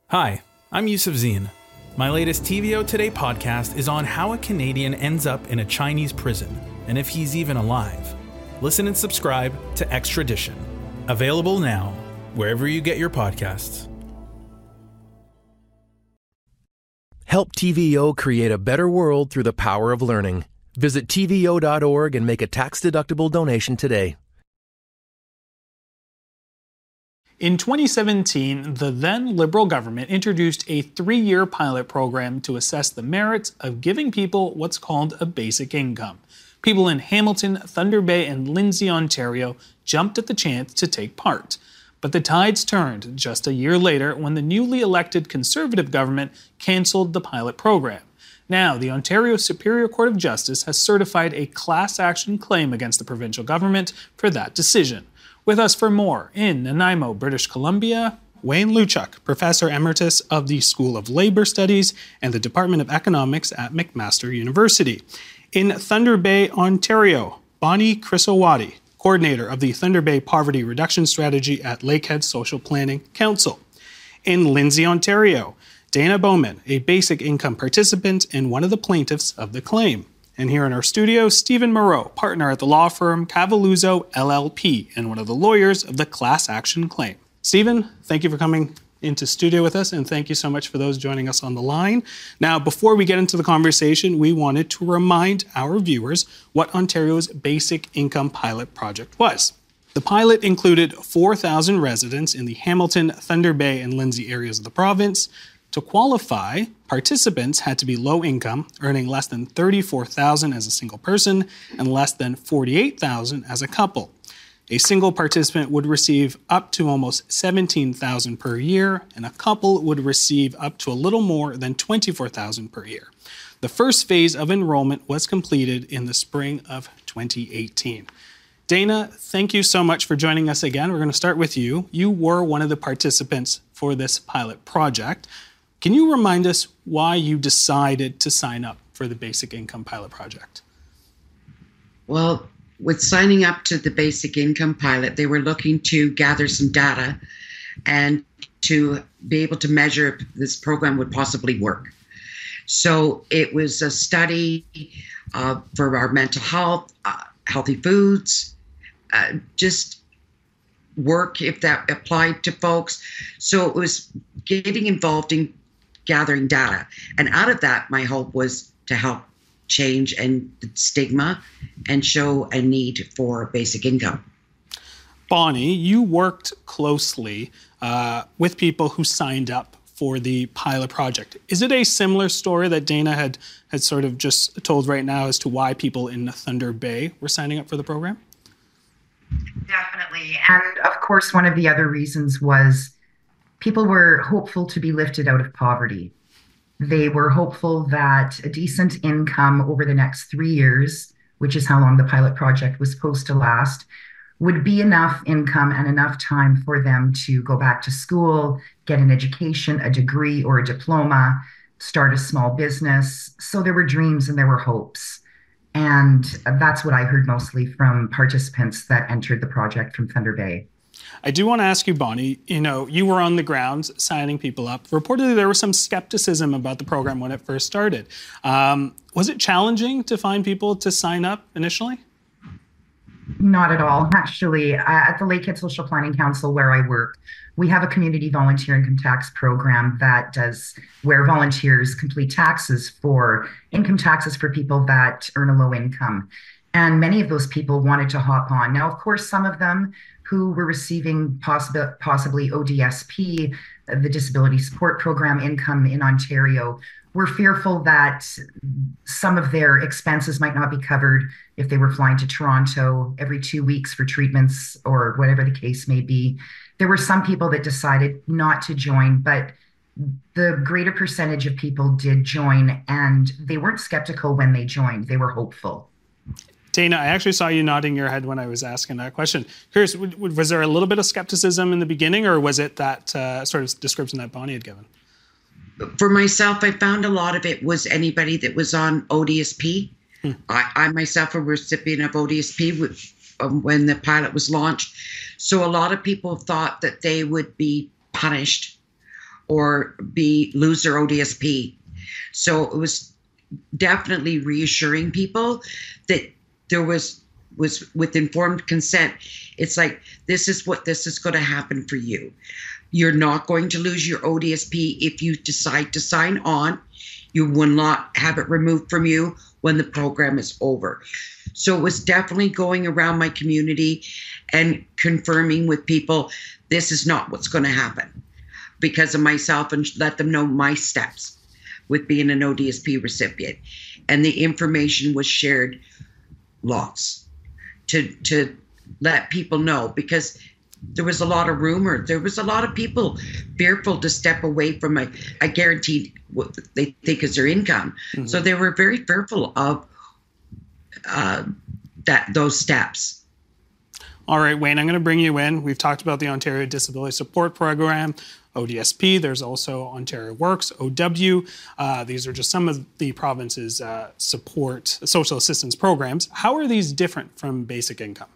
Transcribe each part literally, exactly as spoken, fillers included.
Hi, I'm Yusuf Zine. My latest T V O Today podcast is on how a Canadian ends up in a Chinese prison and if he's even alive. Listen and subscribe to Extradition. Available now, wherever you get your podcasts. Help T V O create a better world through the power of learning. Visit T V O dot org and make a tax-deductible donation today. In twenty seventeen, the then Liberal government introduced a three-year pilot program to assess the merits of giving people what's called a basic income. People in Hamilton, Thunder Bay, and Lindsay, Ontario jumped at the chance to take part. But the tides turned just a year later when the newly elected Conservative government cancelled the pilot program. Now, the Ontario Superior Court of Justice has certified a class action claim against the provincial government for that decision. With us for more, in Nanaimo, British Columbia, Wayne Luchuk, Professor Emeritus of the School of Labour Studies and the Department of Economics at McMaster University. In Thunder Bay, Ontario, Bonnie Crisowati, Coordinator of the Thunder Bay Poverty Reduction Strategy at Lakehead Social Planning Council. In Lindsay, Ontario, Dana Bowman, a basic income participant and one of the plaintiffs of the claim. And here in our studio, Stephen Moreau, partner at the law firm Cavalluzzo L L P and one of the lawyers of the class action claim. Stephen, thank you for coming into studio with us, and thank you so much for those joining us on the line. Now, before we get into the conversation, we wanted to remind our viewers what Ontario's Basic Income Pilot Project was. The pilot included four thousand residents in the Hamilton, Thunder Bay, and Lindsay areas of the province. To qualify, participants had to be low income, earning less than thirty-four thousand dollars as a single person and less than forty-eight thousand dollars as a couple. A single participant would receive up to almost seventeen thousand dollars per year, and a couple would receive up to a little more than twenty-four thousand dollars per year. The first phase of enrollment was completed in the spring of twenty eighteen. Dana, thank you so much for joining us again. We're going to start with you. You were one of the participants for this pilot project. Can you remind us why you decided to sign up for the Basic Income Pilot Project? Well, with signing up to the Basic Income Pilot, they were looking to gather some data and to be able to measure if this program would possibly work. So it was a study uh, for our mental health, uh, healthy foods, uh, just work if that applied to folks. So it was getting involved in gathering data. And out of that, my hope was to help change and the stigma and show a need for basic income. Bonnie, you worked closely uh, with people who signed up for the pilot project. Is it a similar story that Dana had, had sort of just told right now as to why people in Thunder Bay were signing up for the program? Definitely. And of course, one of the other reasons was people were hopeful to be lifted out of poverty. They were hopeful that a decent income over the next three years, which is how long the pilot project was supposed to last, would be enough income and enough time for them to go back to school, get an education, a degree or a diploma, start a small business. So there were dreams and there were hopes. And that's what I heard mostly from participants that entered the project from Thunder Bay. I do want to ask you, Bonnie, you know, you were on the ground signing people up. Reportedly, there was some skepticism about the program when it first started. Um, was it challenging to find people to sign up initially? Not at all. Actually, uh, at the Lakehead Social Planning Council where I work, we have a community volunteer income tax program that does where volunteers complete taxes for income taxes for people that earn a low income. And many of those people wanted to hop on. Now, of course, some of them who were receiving possibly, possibly O D S P, the Disability Support Program income in Ontario, were fearful that some of their expenses might not be covered if they were flying to Toronto every two weeks for treatments or whatever the case may be. There were some people that decided not to join, but the greater percentage of people did join, and they weren't skeptical when they joined. They were hopeful. Dana, I actually saw you nodding your head when I was asking that question. Curious, was there a little bit of skepticism in the beginning, or was it that uh, sort of description that Bonnie had given? For myself, I found a lot of it was anybody that was on O D S P. Hmm. I, I myself a recipient of O D S P with, um, when the pilot was launched. So a lot of people thought that they would be punished or be lose their O D S P. So it was definitely reassuring people that there was was with informed consent. It's like, this is what this is going to happen for you. You're not going to lose your O D S P if you decide to sign on. You will not have it removed from you when the program is over. So it was definitely going around my community and confirming with people, this is not what's going to happen because of myself, and let them know my steps with being an O D S P recipient. And the information was shared lots to to let people know, because there was a lot of rumor. There was a lot of people fearful to step away from a, a guaranteed what they think is their income. Mm-hmm. So they were very fearful of uh, that those steps. All right, Wayne, I'm going to bring you in. We've talked about the Ontario Disability Support Program, O D S P. There's also Ontario Works, O W. Uh, these are just some of the province's uh, support social assistance programs. How are these different from basic income?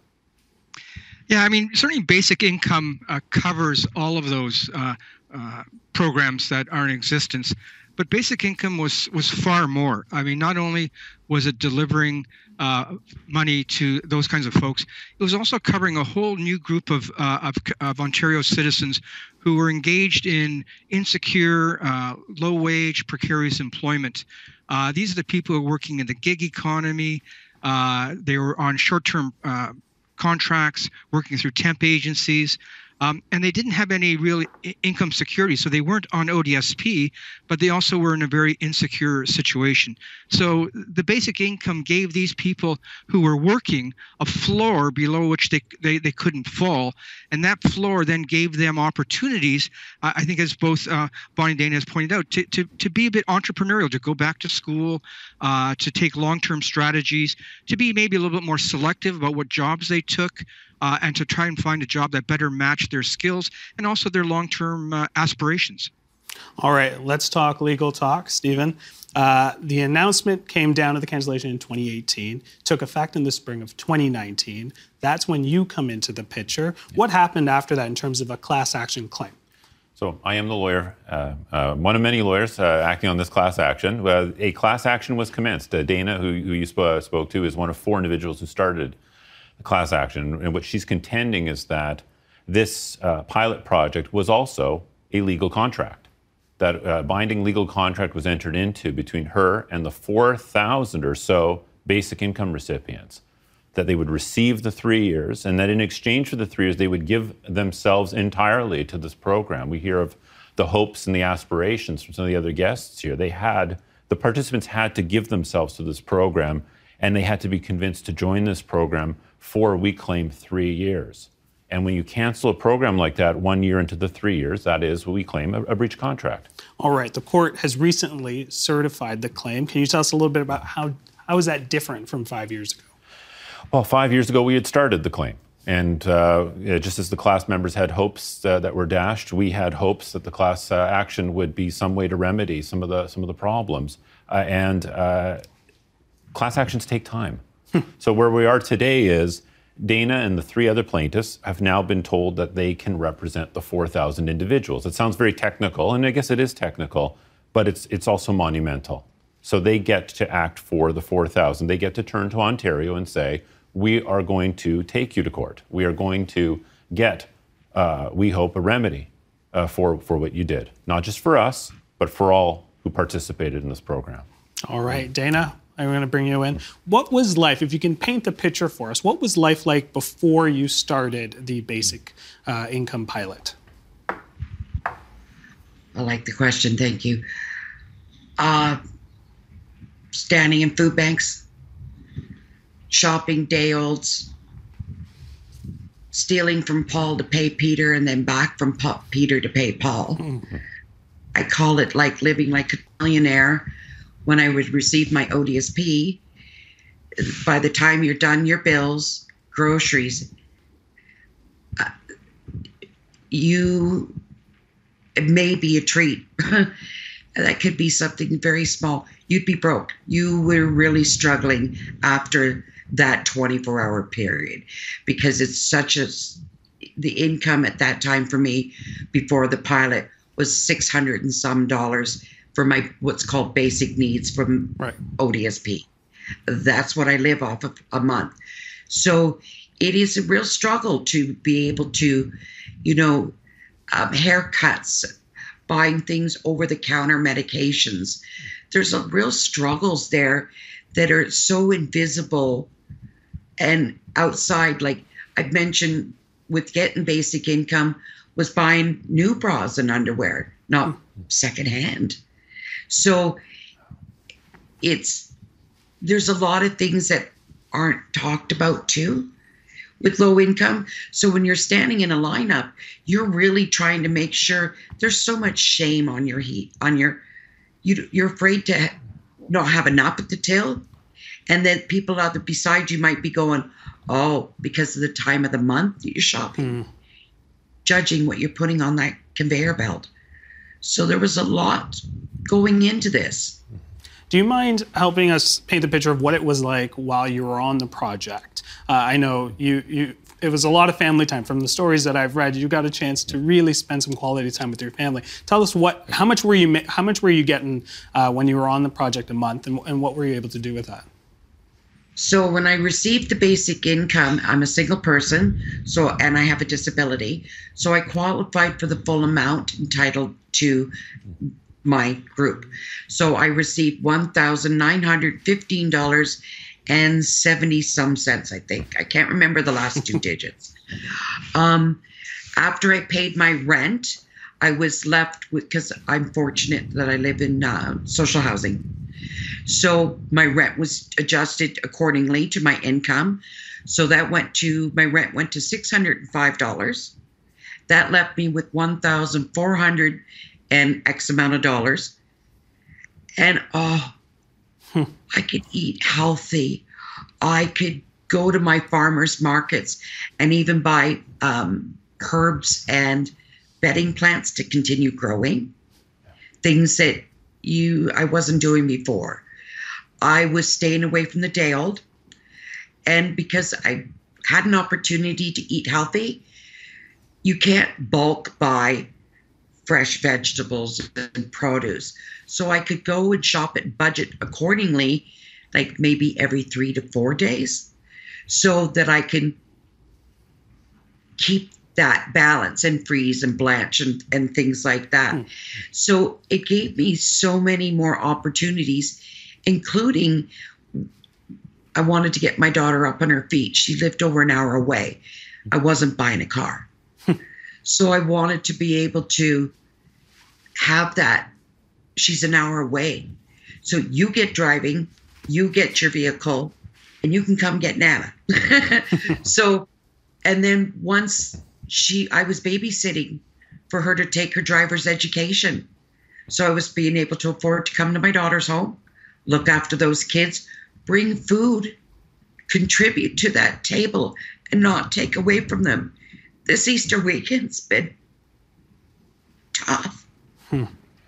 Yeah, I mean, certainly basic income uh, covers all of those uh, uh, programs that are in existence. But basic income was was far more. I mean, not only was it delivering uh, money to those kinds of folks, it was also covering a whole new group of uh, of, of Ontario citizens who were engaged in insecure, uh, low-wage, precarious employment. Uh, these are the people who are working in the gig economy. Uh, they were on short-term uh, contracts, working through temp agencies. Um, and they didn't have any real I- income security. So they weren't on O D S P, but they also were in a very insecure situation. So the basic income gave these people who were working a floor below which they they, they couldn't fall. And that floor then gave them opportunities, uh, I think, as both uh, Bonnie and Dana has pointed out, to, to, to be a bit entrepreneurial, to go back to school, uh, to take long-term strategies, to be maybe a little bit more selective about what jobs they took, Uh, and to try and find a job that better matched their skills and also their long-term uh, aspirations. All right, let's talk legal talk, Stephen. Uh, the announcement came down to the cancellation in twenty eighteen, took effect in the spring of twenty nineteen. That's when you come into the picture. Yeah. What happened after that in terms of a class action claim? So I am the lawyer, uh, uh, one of many lawyers uh, acting on this class action. Uh, a class action was commenced. Uh, Dana, who, who you sp- spoke to, is one of four individuals who started class action, and what she's contending is that this uh, pilot project was also a legal contract. That uh, binding legal contract was entered into between her and the four thousand or so basic income recipients, that they would receive the three years, and that in exchange for the three years, they would give themselves entirely to this program. We hear of the hopes and the aspirations from some of the other guests here. They had, the participants had to give themselves to this program, and they had to be convinced to join this program for, we claim, three years. And when you cancel a program like that one year into the three years, that is what we claim a, a breach of contract. All right, the court has recently certified the claim. Can you tell us a little bit about how, how is that different from five years ago? Well, five years ago, we had started the claim. And uh, just as the class members had hopes uh, that were dashed, we had hopes that the class uh, action would be some way to remedy some of the, some of the problems. Uh, and uh, class actions take time. So where we are today is Dana and the three other plaintiffs have now been told that they can represent the four thousand individuals. It sounds very technical, and I guess it is technical, but it's it's also monumental. So they get to act for the four thousand. They get to turn to Ontario and say, we are going to take you to court. We are going to get, uh, we hope, a remedy uh, for, for what you did. Not just for us, but for all who participated in this program. All right, Dana, I'm going to bring you in. What was life, if you can paint the picture for us, what was life like before you started the basic uh, income pilot? I like the question, thank you. Uh, standing in food banks, shopping day olds, stealing from Paul to pay Peter, and then back from pa- Peter to pay Paul. Mm-hmm. I call it like living like a millionaire. When I would receive my O D S P, by the time you're done your bills, groceries, uh, you, it may be a treat. That could be something very small. You'd be broke. You were really struggling after that twenty-four hour period, because it's such a, the income at that time for me before the pilot was six hundred and some dollars for my what's called basic needs from right. O D S P. That's what I live off of a month. So it is a real struggle to be able to, you know, um, haircuts, buying things over the counter medications. There's a real struggles there that are so invisible and outside. Like I've mentioned with getting basic income was buying new bras and underwear, not secondhand. So it's, there's a lot of things that aren't talked about too with low income. So when you're standing in a lineup, you're really trying to make sure there's so much shame on your heat, on your, you, you're afraid to not have enough at the till. And then people other beside you might be going, oh, because of the time of the month that you're shopping, mm. judging what you're putting on that conveyor belt. So there was a lot going into this. Do you mind helping us paint the picture of what it was like while you were on the project? Uh, I know you, you. It was a lot of family time. From the stories that I've read, you got a chance to really spend some quality time with your family. Tell us what, how much were you, how much were you getting uh, when you were on the project a month, and, and what were you able to do with that? So when I received the basic income, I'm a single person, so and I have a disability, so I qualified for the full amount entitled to my group. So I received one thousand nine hundred fifteen dollars and seventy some cents, I think. I can't remember the last two digits. Um, after I paid my rent, I was left with, because I'm fortunate that I live in uh, social housing. So my rent was adjusted accordingly to my income. So that went to, my rent went to six hundred five dollars. That left me with one thousand four hundred dollars and X amount of dollars. And oh, hmm. I could eat healthy. I could go to my farmers markets and even buy um, herbs and bedding plants to continue growing. Things that you I wasn't doing before. I was staying away from the day old. And because I had an opportunity to eat healthy, you can't bulk buy fresh vegetables and produce. So I could go and shop and budget accordingly, like maybe every three to four days, so that I can keep that balance and freeze and blanch and, and things like that. Mm. So it gave me so many more opportunities, including I wanted to get my daughter up on her feet. She lived over an hour away. I wasn't buying a car. So I wanted to be able to have that. She's an hour away. So you get driving, you get your vehicle, and you can come get Nana. So, and then once she, I was babysitting for her to take her driver's education. So I was being able to afford to come to my daughter's home, look after those kids, bring food, contribute to that table, and not take away from them. This Easter weekend's been tough. Hmm.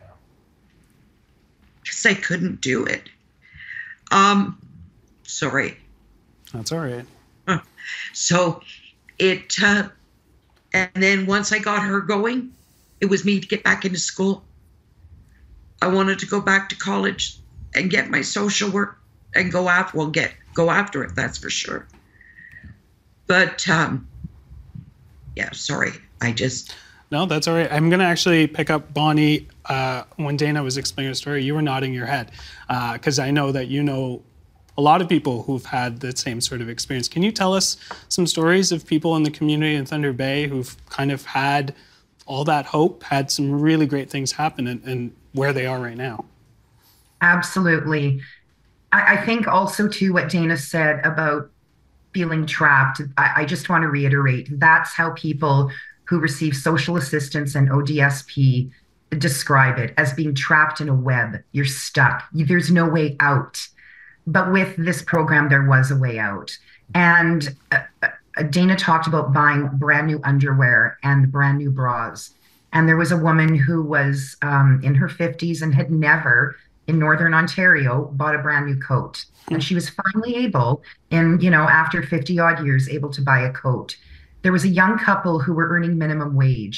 Because I couldn't do it. Um, sorry. That's all right. So it, uh, and then once I got her going, it was me to get back into school. I wanted to go back to college and get my social work and go after, well, get, go after it, that's for sure. But, um, yeah, sorry, I just... No, that's all right. I'm going to actually pick up Bonnie. Uh, when Dana was explaining her story, you were nodding your head because uh, I know that you know a lot of people who've had the same sort of experience. Can you tell us some stories of people in the community in Thunder Bay who've kind of had all that hope, had some really great things happen, and, and where they are right now? Absolutely. I, I think also, too, what Dana said about feeling trapped, I, I just want to reiterate, that's how people who receive social assistance and O D S P describe it, as being trapped in a web. You're stuck. You, there's no way out. But with this program, there was a way out. And uh, uh, Dana talked about buying brand new underwear and brand new bras. And there was a woman who was um, in her fifties and had never, in Northern Ontario, bought a brand new coat. And she was finally able, in, you know, after fifty odd years, able to buy a coat. There was a young couple who were earning minimum wage.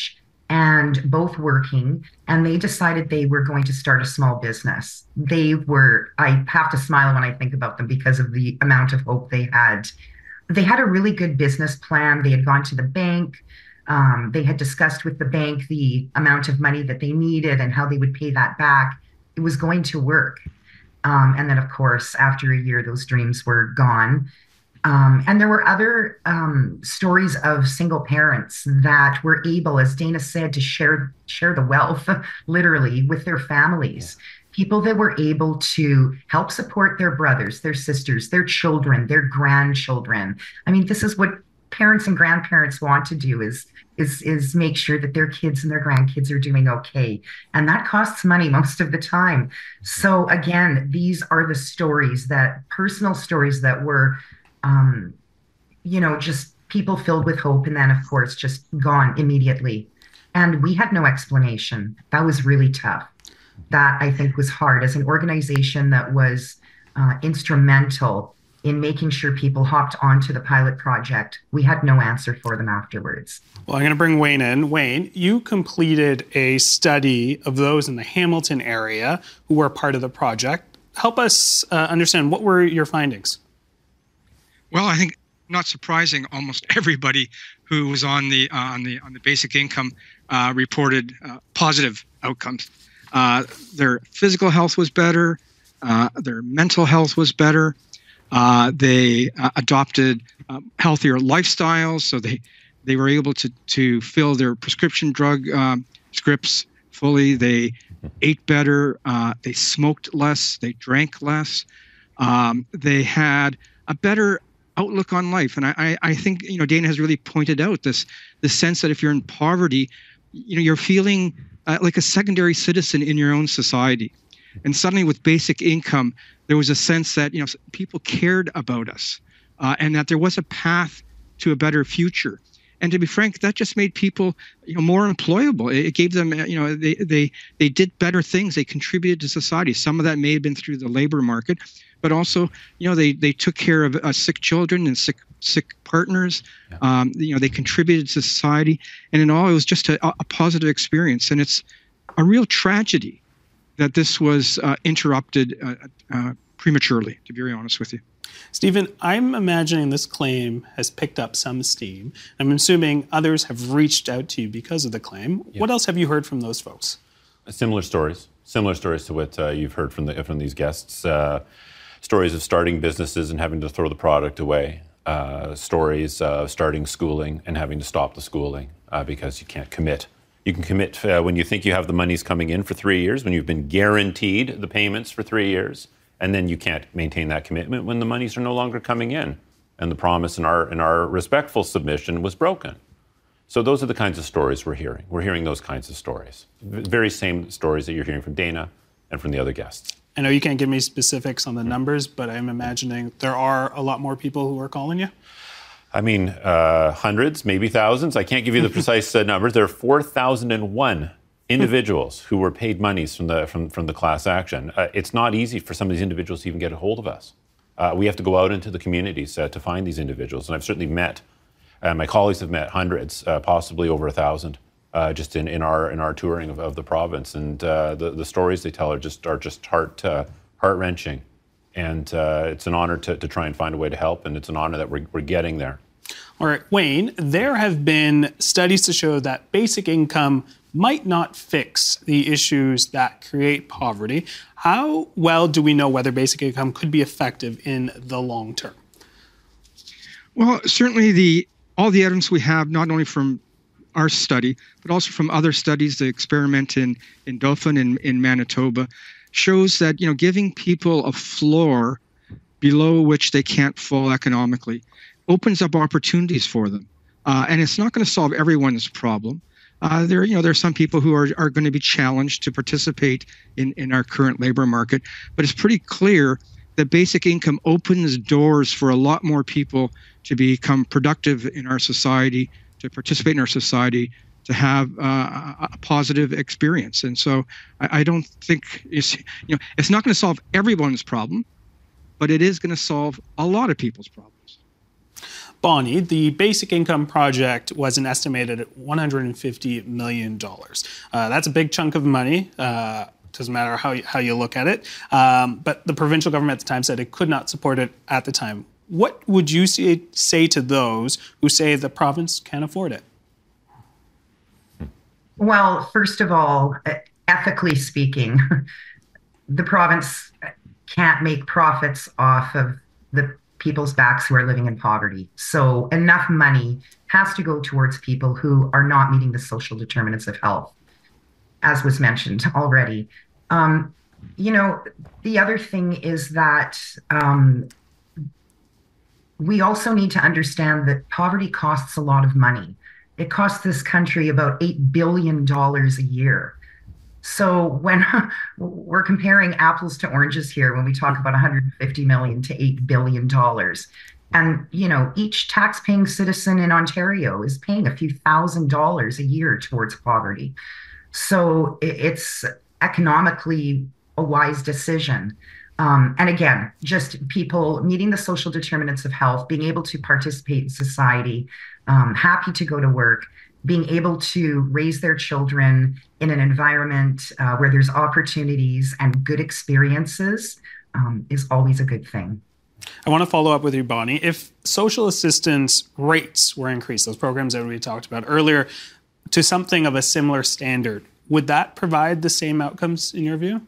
and both working, and they decided they were going to start a small business. They were, I have to smile when I think about them because of the amount of hope they had. They had a really good business plan. They had gone to the bank. Um, they had discussed with the bank the amount of money that they needed and how they would pay that back. It was going to work. Um, and then, of course, after a year, those dreams were gone. Um, and there were other um, stories of single parents that were able, as Dana said, to share share the wealth, literally, with their families. People that were able to help support their brothers, their sisters, their children, their grandchildren. I mean, this is what parents and grandparents want to do, is is is make sure that their kids and their grandkids are doing okay. And that costs money most of the time. So again, these are the stories, that personal stories that were, um, you know, just people filled with hope, and then of course just gone immediately. And we had no explanation. That was really tough. That I think was hard as an organization that was uh, instrumental in making sure people hopped onto the pilot project. We had no answer for them afterwards. Well, I'm going to bring Wayne in. Wayne, you completed a study of those in the Hamilton area who were part of the project. Help us uh, understand, what were your findings? Well, I think, not surprising, almost everybody who was on the uh, on the on the basic income uh, reported uh, positive outcomes. Uh, their physical health was better. Uh, their mental health was better. Uh, they uh, adopted um, healthier lifestyles, so they they were able to to fill their prescription drug um, scripts fully. They ate better. Uh, they smoked less. They drank less. Um, they had a better outlook on life. And I, I, I think, you know, Dana has really pointed out this this sense that if you're in poverty, you know, you're feeling uh, like a secondary citizen in your own society. And suddenly with basic income, there was a sense that, you know, people cared about us uh, and that there was a path to a better future. And to be frank, that just made people, you know, more employable. It gave them, you know, they they they did better things. They contributed to society. Some of that may have been through the labor market, but also, you know, they they took care of uh, sick children and sick sick partners. Yeah. Um, you know, they contributed to society, and in all, it was just a, a positive experience. And it's a real tragedy that this was uh, interrupted uh, uh, prematurely, to be very honest with you. Stephen, I'm imagining this claim has picked up some steam. I'm assuming others have reached out to you because of the claim. Yeah. What else have you heard from those folks? Similar stories. Similar stories to what uh, you've heard from the from these guests. Uh, stories of starting businesses and having to throw the product away. Uh, stories of starting schooling and having to stop the schooling uh, because you can't commit. You can commit uh, when you think you have the monies coming in for three years, when you've been guaranteed the payments for three years, and then you can't maintain that commitment when the monies are no longer coming in, and the promise in our in our respectful submission was broken. So those are the kinds of stories we're hearing. We're hearing those kinds of stories, the very same stories that you're hearing from Dana and from the other guests. I know you can't give me specifics on the numbers, but I'm imagining there are a lot more people who are calling you. I mean, uh, hundreds, maybe thousands. I can't give you the precise uh, numbers. There are four thousand one individuals who were paid monies from the from, from the class action. Uh, it's not easy for some of these individuals to even get a hold of us. Uh, we have to go out into the communities uh, to find these individuals. And I've certainly met, uh, my colleagues have met hundreds, uh, possibly over a thousand, uh, just in, in our in our touring of, of the province. And uh, the, the stories they tell are just are just heart uh, heart-wrenching. And uh, it's an honor to, to try and find a way to help, and it's an honor that we're, we're getting there. All right, Wayne, there have been studies to show that basic income might not fix the issues that create poverty. How well do we know whether basic income could be effective in the long term? Well, certainly the all the evidence we have, not only from our study, but also from other studies, the experiment in, in Dauphin and in, in Manitoba, shows that, you know, giving people a floor below which they can't fall economically opens up opportunities for them. Uh, and it's not going to solve everyone's problem. Uh, there, you know, there are some people who are, are going to be challenged to participate in, in our current labor market, but it's pretty clear that basic income opens doors for a lot more people to become productive in our society, to participate in our society, to have uh, a positive experience. And so I, I don't think it's, you know, it's not going to solve everyone's problem, but it is going to solve a lot of people's problems. Bonnie, the Basic Income Project was an estimated at one hundred fifty million dollars. Uh, that's a big chunk of money. Uh, doesn't matter how you, how you look at it. Um, but the provincial government at the time said it could not support it at the time. What would you say, say to those who say the province can't afford it? Well, first of all, ethically speaking, the province can't make profits off of the people's backs who are living in poverty. So enough money has to go towards people who are not meeting the social determinants of health, as was mentioned already. Um, you know, the other thing is that um, we also need to understand that poverty costs a lot of money. It costs this country about eight billion dollars a year. So when we're comparing apples to oranges here, when we talk about one hundred fifty million to eight billion dollars, and you know, each tax-paying citizen in Ontario is paying a few thousand dollars a year towards poverty. So it's economically a wise decision. Um, and again, just people meeting the social determinants of health, being able to participate in society, um, happy to go to work, being able to raise their children in an environment uh, where there's opportunities and good experiences um, is always a good thing. I want to follow up with you, Bonnie. If social assistance rates were increased, those programs that we talked about earlier, to something of a similar standard, would that provide the same outcomes in your view?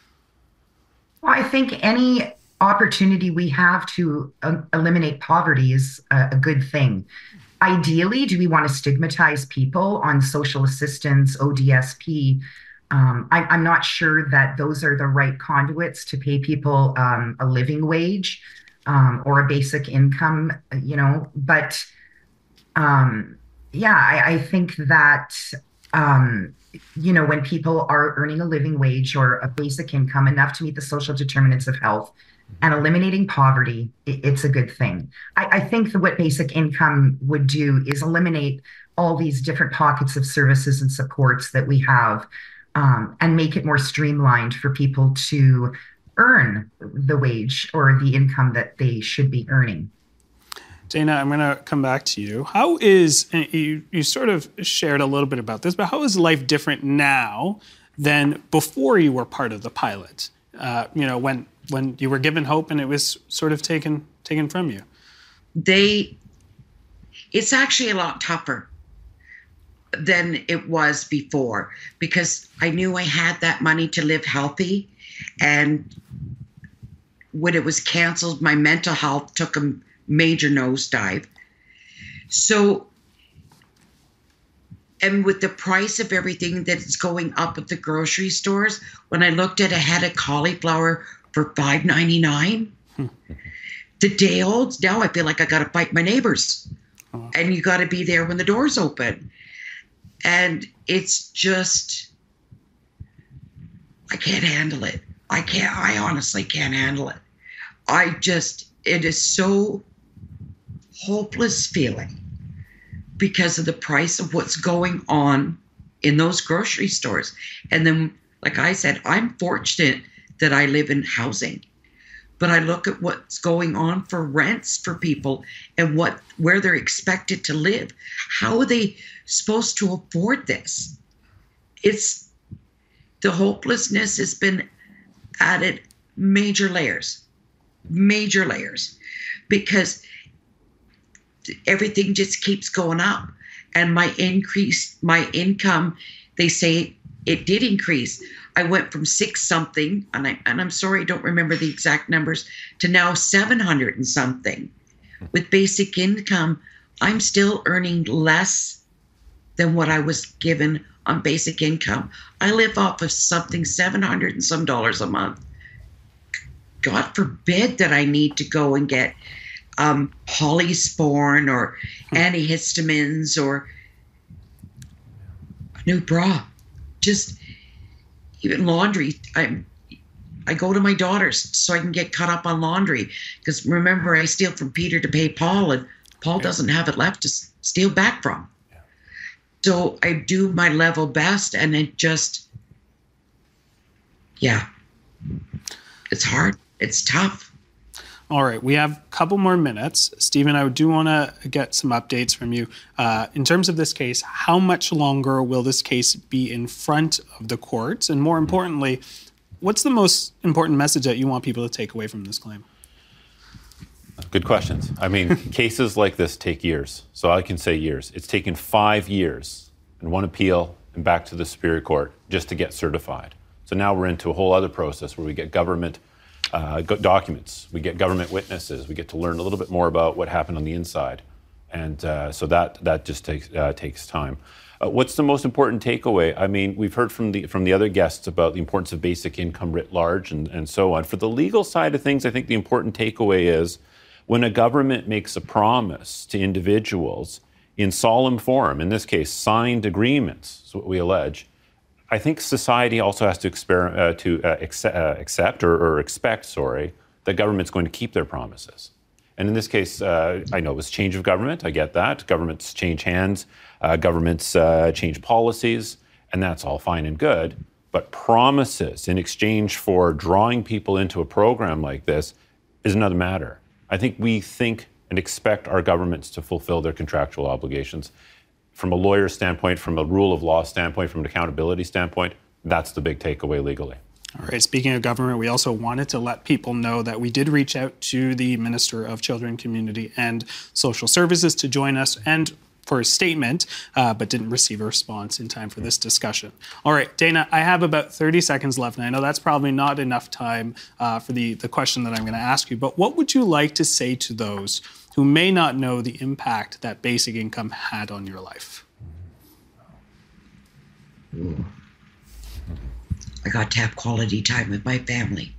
Well, I think any opportunity we have to uh, eliminate poverty is a, a good thing. Ideally, do we want to stigmatize people on social assistance, O D S P? Um, I, I'm not sure that those are the right conduits to pay people um, a living wage um, or a basic income, you know, but um, yeah, I, I think that, um, you know, when people are earning a living wage or a basic income enough to meet the social determinants of health and eliminating poverty, it, it's a good thing. I, I think that what basic income would do is eliminate all these different pockets of services and supports that we have um, and make it more streamlined for people to earn the wage or the income that they should be earning. Dana, I'm going to come back to you. How is, and you, you sort of shared a little bit about this, but how is life different now than before you were part of the pilot? Uh, you know, when when you were given hope and it was sort of taken taken from you? They, it's actually a lot tougher than it was before because I knew I had that money to live healthy, and when it was canceled, my mental health took a major nosedive. So, and with the price of everything that's going up at the grocery stores, when I looked at a head of cauliflower for five ninety-nine, the day old, now I feel like I got to fight my neighbors. Oh. And you got to be there when the doors open. And it's just, I can't handle it. I can't, I honestly can't handle it. I just, it is so hopeless feeling because of the price of what's going on in those grocery stores. And then, like I said, I'm fortunate that I live in housing, but I look at what's going on for rents for people and what where they're expected to live. How are they supposed to afford this? It's the hopelessness has been added major layers, major layers, because everything just keeps going up. And my increase, my income, they say it did increase. I went from six something, and, I, and I'm sorry, I don't remember the exact numbers, to now seven hundred and something. With basic income, I'm still earning less than what I was given on basic income. I live off of something seven hundred and some dollars a month. God forbid that I need to go and get um, Polysporin or antihistamines or a new bra. Just even laundry. I I go to my daughter's so I can get caught up on laundry. Because remember, I steal from Peter to pay Paul, and Paul yeah. doesn't have it left to steal back from. Yeah. So I do my level best, and it just, yeah, it's hard. It's tough. All right, we have a couple more minutes. Stephen, I do want to get some updates from you. Uh, in terms of this case, how much longer will this case be in front of the courts? And more importantly, what's the most important message that you want people to take away from this claim? Good questions. I mean, cases like this take years. So I can say years. It's taken five years and one appeal and back to the Superior Court just to get certified. So now we're into a whole other process where we get government uh, documents, we get government witnesses, we get to learn a little bit more about what happened on the inside. And uh, so that that just takes uh, takes time. Uh, what's the most important takeaway? I mean, we've heard from the from the other guests about the importance of basic income writ large and, and so on. For the legal side of things, I think the important takeaway is when a government makes a promise to individuals in solemn form, in this case, signed agreements, is what we allege, I think society also has to, exper- uh, to uh, accept, uh, accept or, or expect, sorry, that government's going to keep their promises. And in this case, uh, I know it was change of government. I get that. Governments change hands. Uh, governments uh, change policies. And that's all fine and good. But promises in exchange for drawing people into a program like this is another matter. I think we think and expect our governments to fulfill their contractual obligations. From a lawyer's standpoint, from a rule of law standpoint, from an accountability standpoint, that's the big takeaway legally. All right, speaking of government, we also wanted to let people know that we did reach out to the Minister of Children, Community and Social Services to join us and for a statement, uh, but didn't receive a response in time for this discussion. All right, Dana, I have about thirty seconds left, and I know that's probably not enough time uh, for the, the question that I'm going to ask you, but what would you like to say to those who may not know the impact that basic income had on your life? Ooh. I got to have quality time with my family.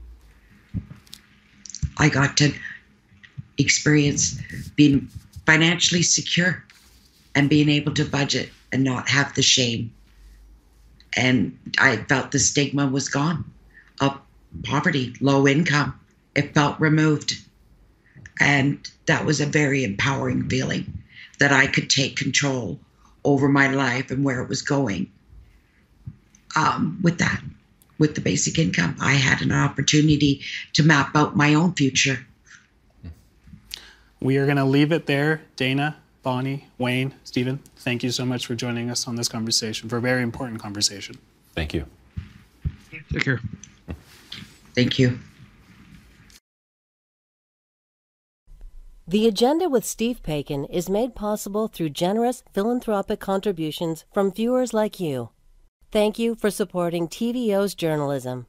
I got to experience being financially secure and being able to budget and not have the shame. And I felt the stigma was gone of poverty, low income. It felt removed. And that was a very empowering feeling that I could take control over my life and where it was going. Um, with that, with the basic income, I had an opportunity to map out my own future. We are going to leave it there. Dana, Bonnie, Wayne, Stephen, thank you so much for joining us on this conversation, for a very important conversation. Thank you. Take care. Thank you. The Agenda with Steve Paikin is made possible through generous philanthropic contributions from viewers like you. Thank you for supporting T V O's journalism.